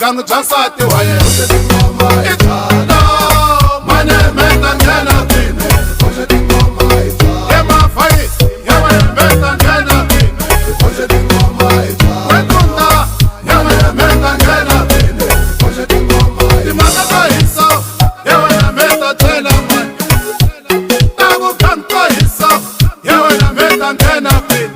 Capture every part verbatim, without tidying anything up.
vugangu bya nsati wa yena itala mane meta ngena kwini ye mafayisi ye wena meta ngena kwini wekunda ye wena meta ngena kwini timaka ka hisa ye wena meta tela mani taku kanto hisa ye wena meta ngena kwini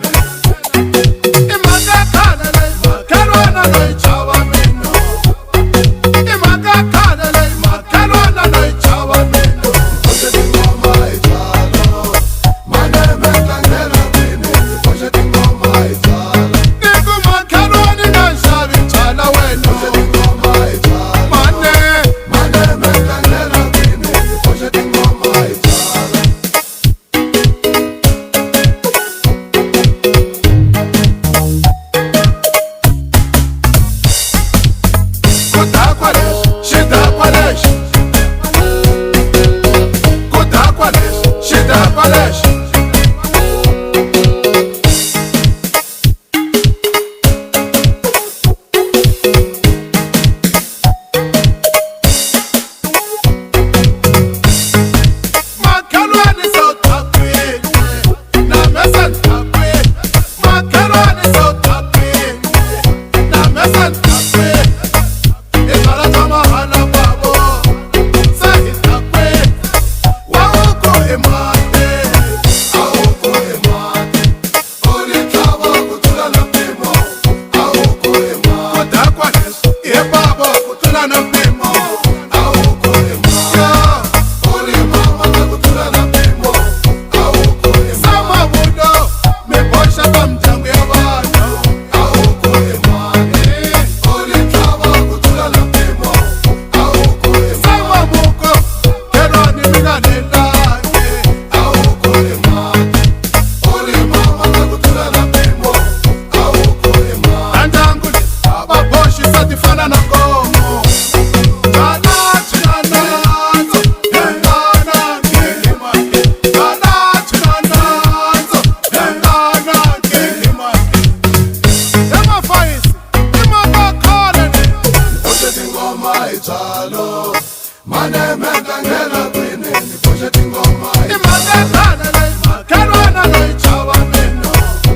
Mane meta ngena kwini niposhe tingoma imaka khana le makhelwana lo ichava mina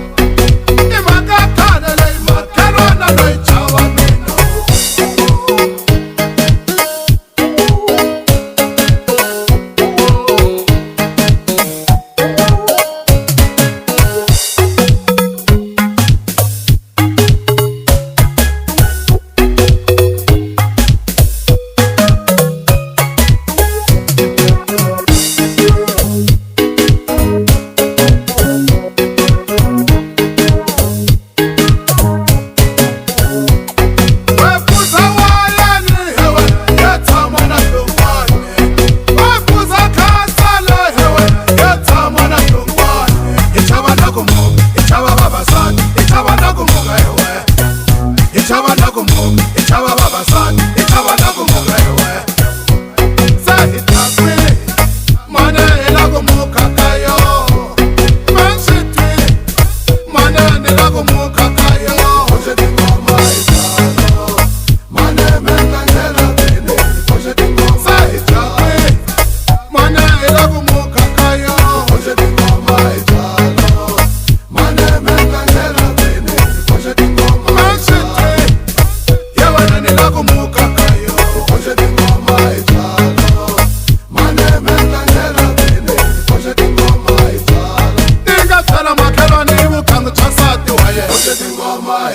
imaka khana le makhelwana lo ichava mina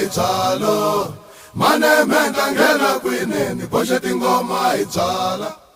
Mane meta ngena kwini niposhe tingoma itsala.